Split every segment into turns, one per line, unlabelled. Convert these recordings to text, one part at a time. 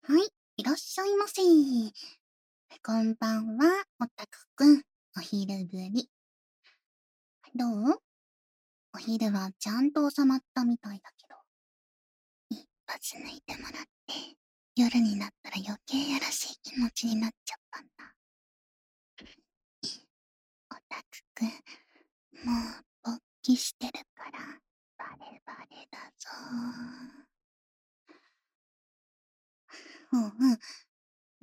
はい、いらっしゃいませ。こんばんは、おたくくん。お昼ぶり。どう？お昼はちゃんと収まったみたいだけど。一発抜いてもらって、夜になったら余計やらしい気持ちになっちゃったんだ。おたくくん、もう勃起してるから、バレバレだぞ。うんうん。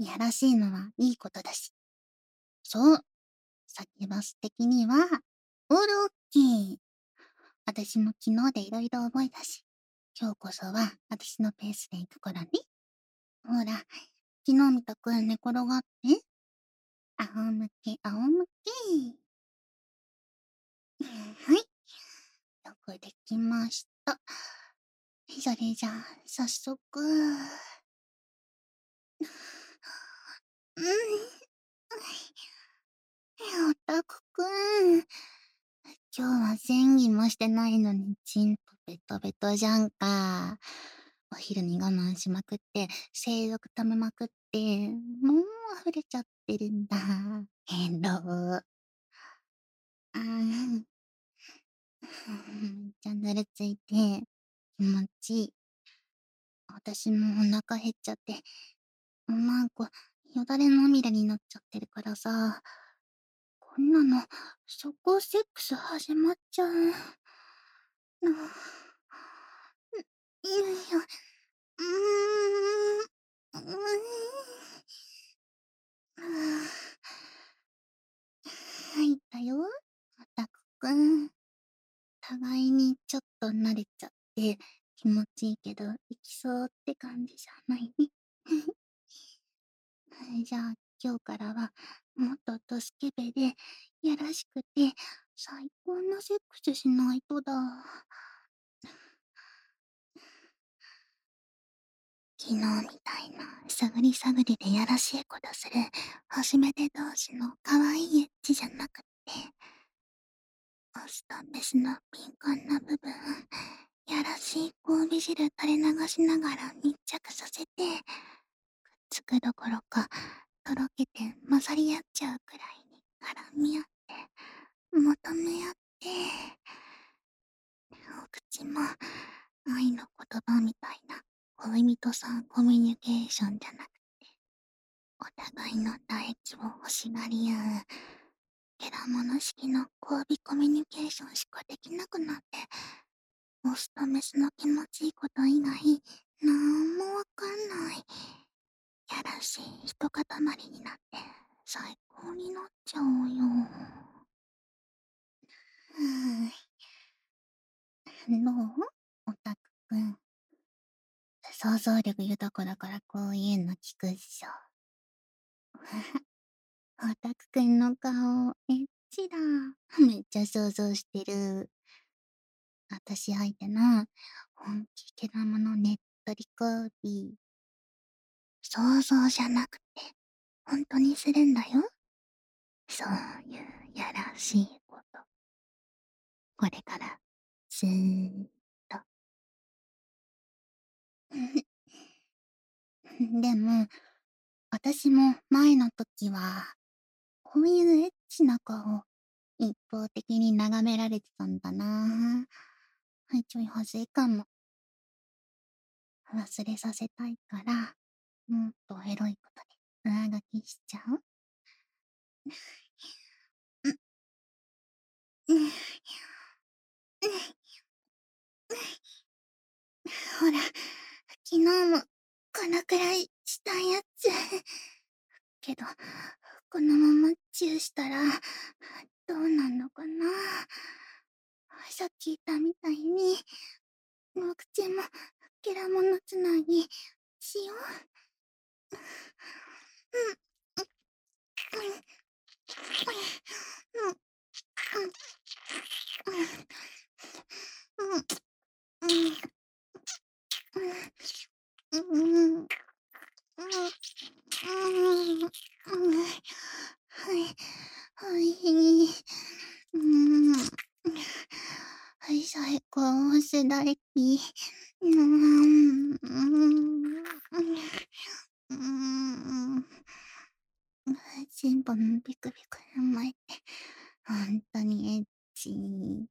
やらしいのはいいことだし。そう。サキバス的には、オールオッケー。私も昨日でいろいろ覚えたし、今日こそは私のペースで行くからね。ほら、昨日みたく寝転がって。仰向け、仰向け。はい。よくできました。それじゃあ、早速。うん。おたくくん。今日は前儀もしてないのに、チンポベトベトじゃんか。お昼に我慢しまくって、性欲溜めまくって、もう溢れちゃってるんだ。変動。めっちゃぬるついて、気持ちいい。私もお腹減っちゃって、なんか、よだれまみれになっちゃってるからさ。こんなの、速攻セックス始まっちゃう。よいしょ。うーん。入ったよ、おたくくん。互いにちょっと慣れちゃって気持ちいいけど、いきそうって感じじゃないね。じゃあ、今日からは、もっとドスケベで、やらしくて、最高のセックスしないとだ。昨日みたいな探り探りでやらしいことする初めて同士の可愛いエッチじゃなくって、オスとメスの敏感な部分、やらしい交尾汁垂れ流しながら密着させて、くっつくどころか、とろけて混ざり合っちゃうくらいに絡み合って、求め合って、お口も愛の言葉みたいな恋人さんコミュニケーションじゃなくて、お互いの唾液を欲しがり合う、ケラモノ式の交尾コミュニケーションしかできなくなって、オスとメスの気持ちいいこと以外、なんもわかんない。やらしい一塊になって、最高になっちゃうよ。どう？おたくくん。想像力豊かだからこういうの聞くっしょ。おたくくんの顔、エッチだ。めっちゃ想像してる。私相手の本気けだものねっとり交尾。想像じゃなくて、本当にするんだよ。そういうやらしいこと。これから、ずーっと。でも、私も前の時は、こういうエッチな顔、一方的に眺められてたんだな。ちょい恥ずいかも。忘れさせたいから、もっとエロいことで上書きしちゃう？ほら、昨日もこのくらいしたやつ。けど、このままチューしたら、どうなんのかな。さっき言ったみたいに、お口もケラモノつなぎしよう。はい、はい、はい、最高、世代機。 ポンビクビクの前ってほんとにエッチー。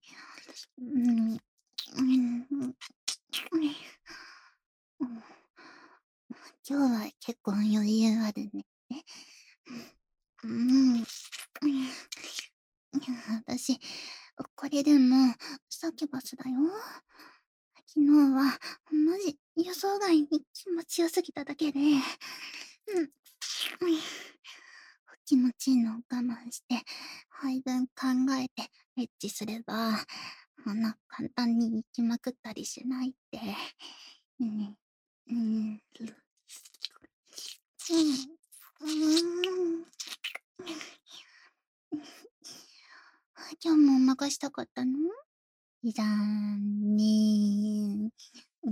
今日は結構余裕あるね。うん。私、これでもサキュバスだよ。昨日はマジ予想外に気持ちよすぎただけで、気持ちいいのを我慢して配分考えてエッチすれば、簡単に行きまくったりしないって。うん。うん。今日もお腹したかったの？いらんねー。うん。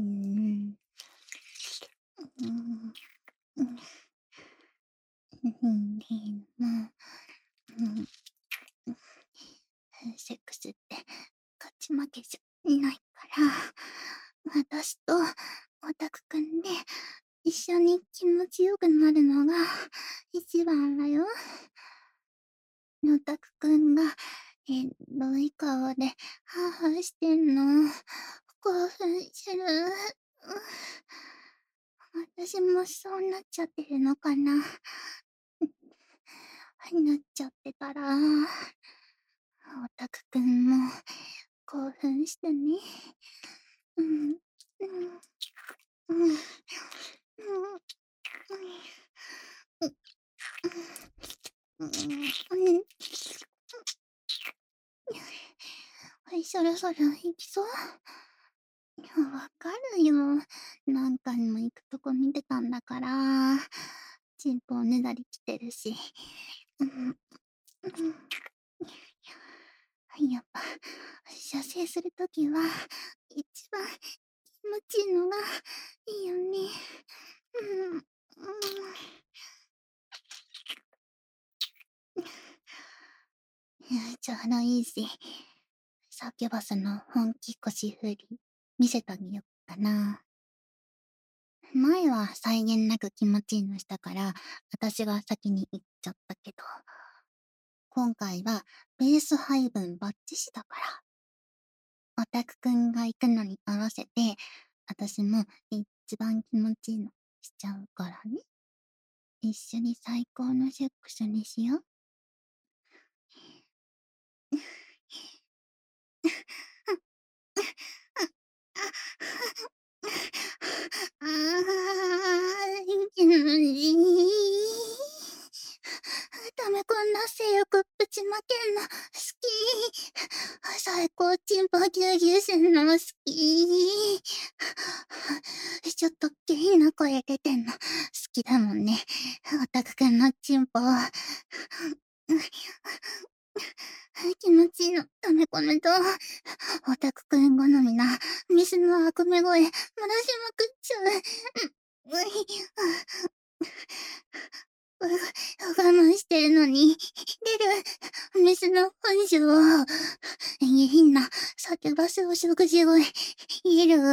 セックスって勝ち負けじゃないから、私とオタクくんで一緒に気持ちよくなるのが一番だよ。オタクくんがエロい顔でハーハーしてんの興奮する。私もそうなっちゃってるのかな。なっちゃってたら、オタクくんも興奮してね。うん、うん、うん、うん、うん。はい、そろそろ行きそう？わかるよ。何回も行くとこ見てたんだから。チンポおねだり来てるし。うん、やっぱ、射精するときは、一番気持ちいいのがいいよね。うん、ちょうどいいし、サキュバスの本気腰振り、見せてあげよっかな。前は際限なく気持ちいいのしたから、私が先に行っちゃったけど、今回はベース配分バッチシだから、オタクくんが行くのに合わせて、私も一番気持ちいいのしちゃうからね。一緒に最高のセックスにしよう。あ気持ちいい。ダメこんな性欲ぶちまけんの好き。最高チンポギュウギュウすんの好き。ちょっとゲイな声出てんの好きだもんね。オタクくんのチンポ。気持ちいいの溜め込むと、オタクくん好みなミスの悪め声漏らしまくっちゃう。我慢してるのに、出るメスの本性。変な叫ばすお食事声、言える。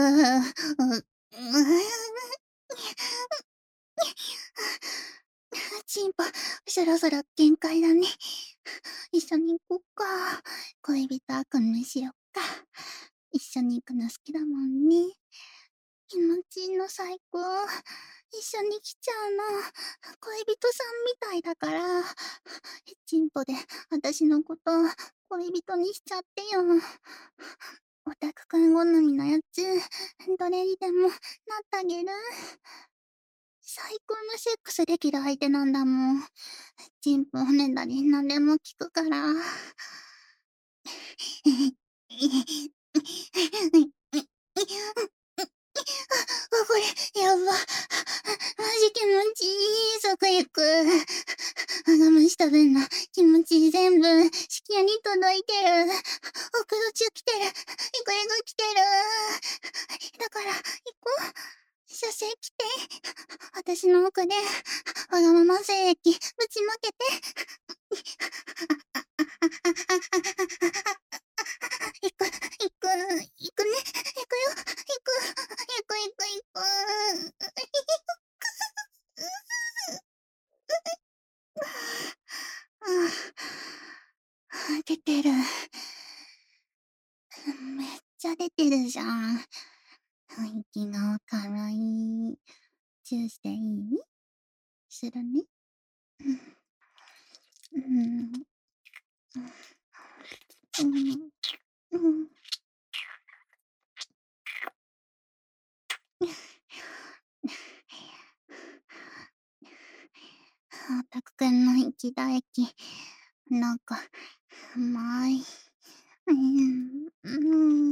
チンポ、そろそろ限界だね。一緒に行こっか。恋人悪夢しよっか。一緒に行くの好きだもんね。気持ちいいの最高。一緒に来ちゃうの。恋人さんみたいだから。チンポで私のこと恋人にしちゃってよ。オタクくん好みのやつ、どれにでもなってあげる。最高のセックスできる相手なんだもん。チンポねだり何でも聞くから。これ、やば。マジ気持ちいい、食欲。我慢した分の気持ち全部、子宮に届いてる。奥の中来てる。これが来てる。だから、行こう。射精来て。私の奥で、わがまま精液、ぶちまけて。行く、行く、行くね。行くよ。行く、行く、行く、行く。 てるじゃん。息がかわいい。チューしていい？するね。うん。うん。うん。たくくんの息唾液、なんか、うまい。うん。うん。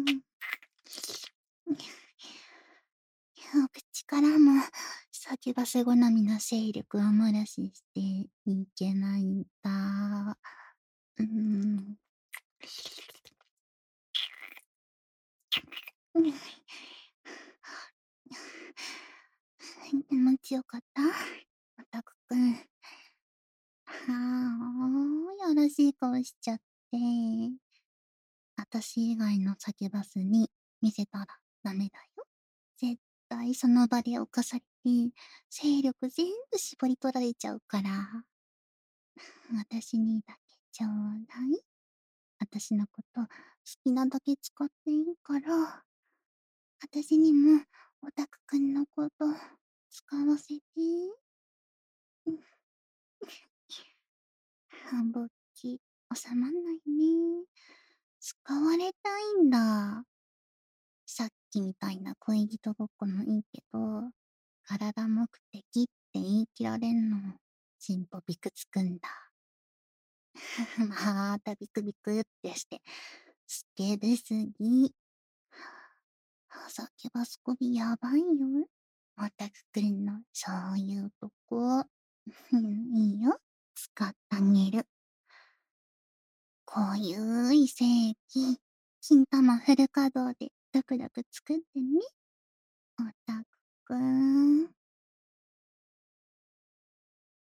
口からも、サキュバス好みの勢力を漏らししていけないんだ。うん。気持ちよかった？オタクくん。よろしい顔しちゃって。私以外のサキュバスに見せたらダメだよ。絶対その場で犯されて、勢力全部絞り取られちゃうから。私にだけちょうだい。私のこと好きなだけ使っていいから、私にもオタクくんのこと使わせて。ぼっち、収まんないね。使われたいんだ。さっきみたいな恋人ごっこもいいけど、体目的って言い切られんの、ちんぽびくつくんだ。またビクビクってして、スケベすぎ。酒ばすこびやばいよ。オタクくんのそういうとこ。いいよ。使ってあげる。こういう異世紀、金玉フル稼働でドクドク作ってね。オタクくん。